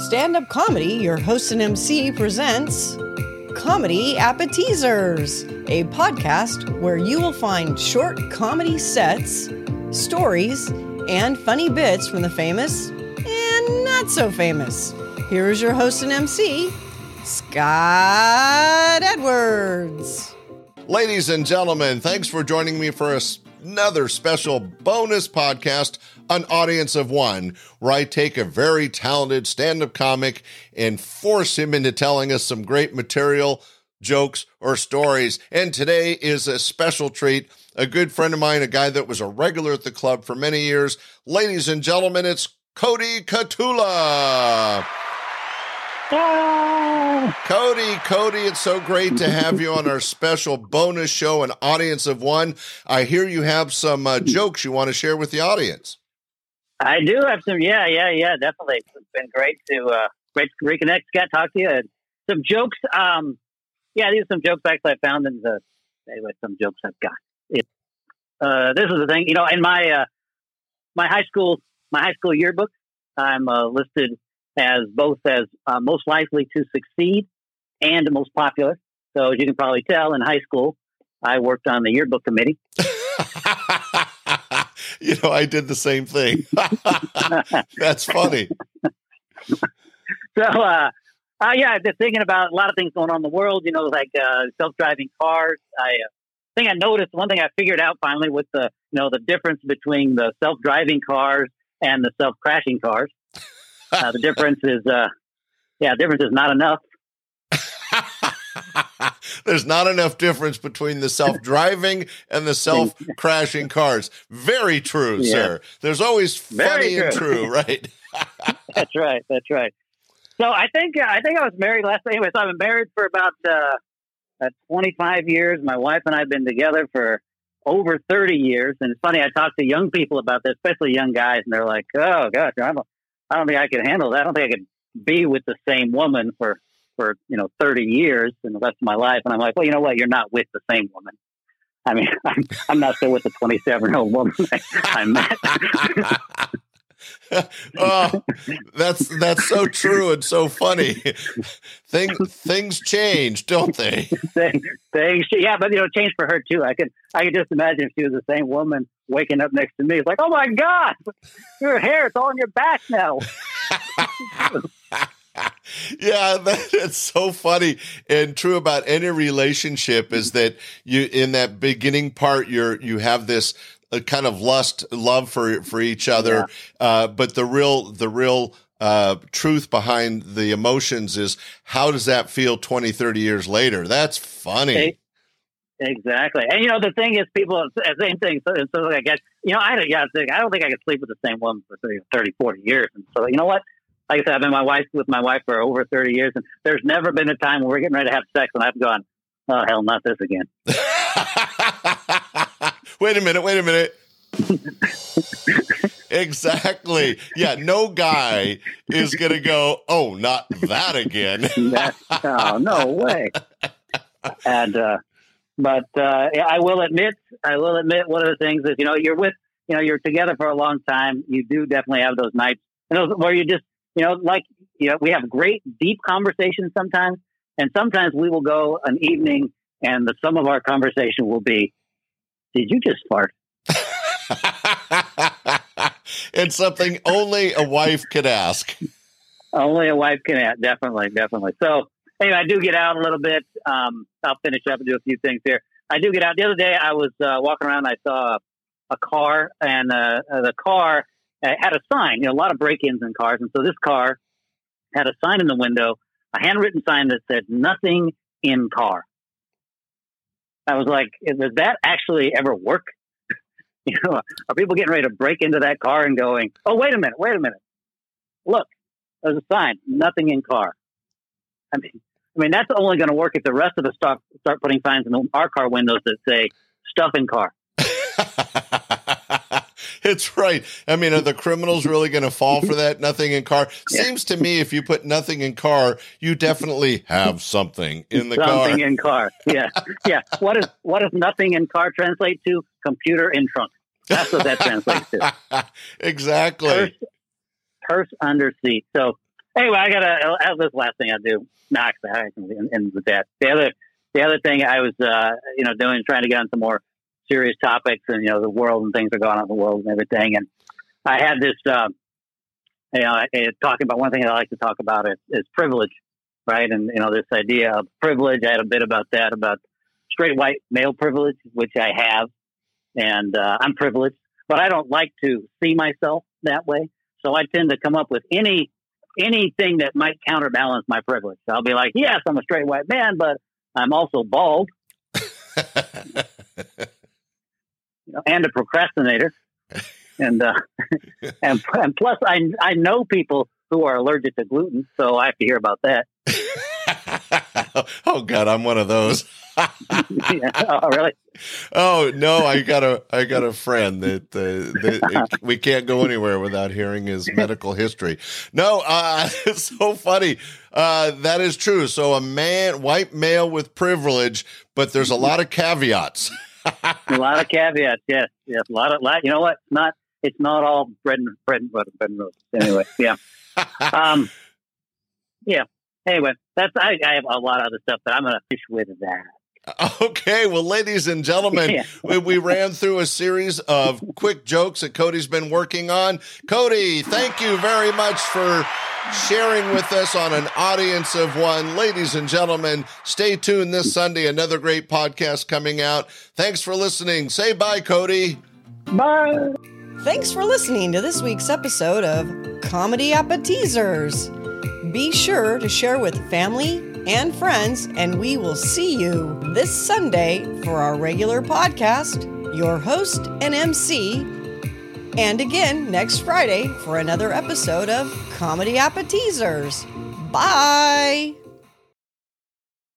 Stand-up comedy, your host and MC presents Comedy Appetizers, a podcast where you will find short comedy sets, stories, and funny bits from the famous and not so famous. Here is your host and MC, Scott Edwards. Ladies and gentlemen, thanks for joining me for another special bonus podcast, An Audience of One, where I take a very talented stand-up comic and force him into telling us some great material, jokes, or stories. And today is a special treat. A good friend of mine, a guy that was a regular at the club for many years. Ladies and gentlemen, it's Cody Katula. Cody, it's so great to have you on our special bonus show, An Audience of One. I hear you have some jokes you want to share with the audience. I do have some, yeah, definitely. It's been great to reconnect, Scott, talk to you. Some jokes, these are some jokes actually I found in some jokes I've got. This is the thing, in my high school yearbook, I'm listed as both as most likely to succeed and most popular. So as you can probably tell, in high school, I worked on the yearbook committee. I did the same thing. That's funny. So, just thinking about a lot of things going on in the world, like self-driving cars. One thing I figured out finally with the difference between the self-driving cars and the self-crashing cars. The difference is not enough. There's not enough difference between the self-driving and the self-crashing cars. Very true, sir. There's always funny and true, right? That's right. So I think I was married last night. Anyway, so I've been married for about 25 years. My wife and I have been together for over 30 years. And it's funny, I talk to young people about this, especially young guys, and they're like, oh, gosh, I don't think I could handle that. I don't think I could be with the same woman for 30 years in the rest of my life. And I'm like, well, you know what? You're not with the same woman. I mean, I'm not still with the 27-year-old woman I met. Oh, that's so true and so funny. Things change, don't they? Things, yeah, but change for her too. I could just imagine if she was the same woman waking up next to me. It's like, oh my God, your hair, it's all on your back now. Yeah, that's so funny and true about any relationship is that you, in that beginning part, you have this kind of love for each other. Yeah. But the real truth behind the emotions is how does that feel 20, 30 years later? That's funny. Exactly. And, the thing is people, same thing. So I guess, I don't think I could sleep with the same woman for 30, 40 years. And so, you know what? Like I said, I've been with my wife for over 30 years, and there's never been a time where we're getting ready to have sex and I've gone, oh, hell, not this again. Wait a minute. Exactly. Yeah, no guy is going to go, oh, not that again. No way. And, but I will admit, one of the things is, you're together for a long time. You do definitely have those nights where you just, we have great, deep conversations sometimes. And sometimes we will go an evening and the sum of our conversation will be, did you just fart? It's something only a wife could ask. Only a wife can ask. Definitely. So anyway, I do get out a little bit. I'll finish up and do a few things here. I do get out. The other day I was walking around. I saw a car and the car had a sign, a lot of break-ins in cars. And so this car had a sign in the window, a handwritten sign that said, nothing in car. I was like, does that actually ever work? Are people getting ready to break into that car and going, oh, wait a minute. Look, there's a sign, nothing in car. I mean, that's only going to work if the rest of us start putting signs in our car windows that say stuff in car. It's right. I mean, are the criminals really going to fall for that? Nothing in car. Yeah. Seems to me if you put nothing in car, you definitely have something in the car. Something in car. Yeah. Yeah. What does nothing in car translate to? Computer in trunk. That's what that translates to. Exactly. Purse under seat. So Anyway, I got this last thing I do. Knox that and with that. The other thing I was doing, trying to get on some more serious topics, and the world and things are going on in the world and everything. And I had this, talking about one thing I like to talk about is privilege, right? And this idea of privilege. I had a bit about that, about straight white male privilege, which I have, and I'm privileged, but I don't like to see myself that way. So I tend to come up with anything that might counterbalance my privilege. So I'll be like, yes, I'm a straight white man, but I'm also bald, and a procrastinator, and plus I know people who are allergic to gluten, so I have to hear about that. Oh God, I'm one of those. Yeah. Oh, really? Oh no, I got a friend that we can't go anywhere without hearing his medical history. No, it's so funny. That is true. So white male with privilege, but there's a lot of caveats. A lot of caveats. Yes. A lot. You know what? It's not all bread and roses. Anyway, yeah. Yeah. Anyway, I have a lot of other stuff, but I'm going to fish with that. Okay, well, ladies and gentlemen, we ran through a series of quick jokes that Cody's been working on. Cody, thank you very much for sharing with us on An Audience of One. Ladies and gentlemen, stay tuned this Sunday. Another great podcast coming out. Thanks for listening. Say bye, Cody. Bye. Thanks for listening to this week's episode of Comedy Appetizers. Be sure to share with family and friends, and we will see you this Sunday for our regular podcast, your host and MC, and again next Friday for another episode of Comedy Appetizers. Bye!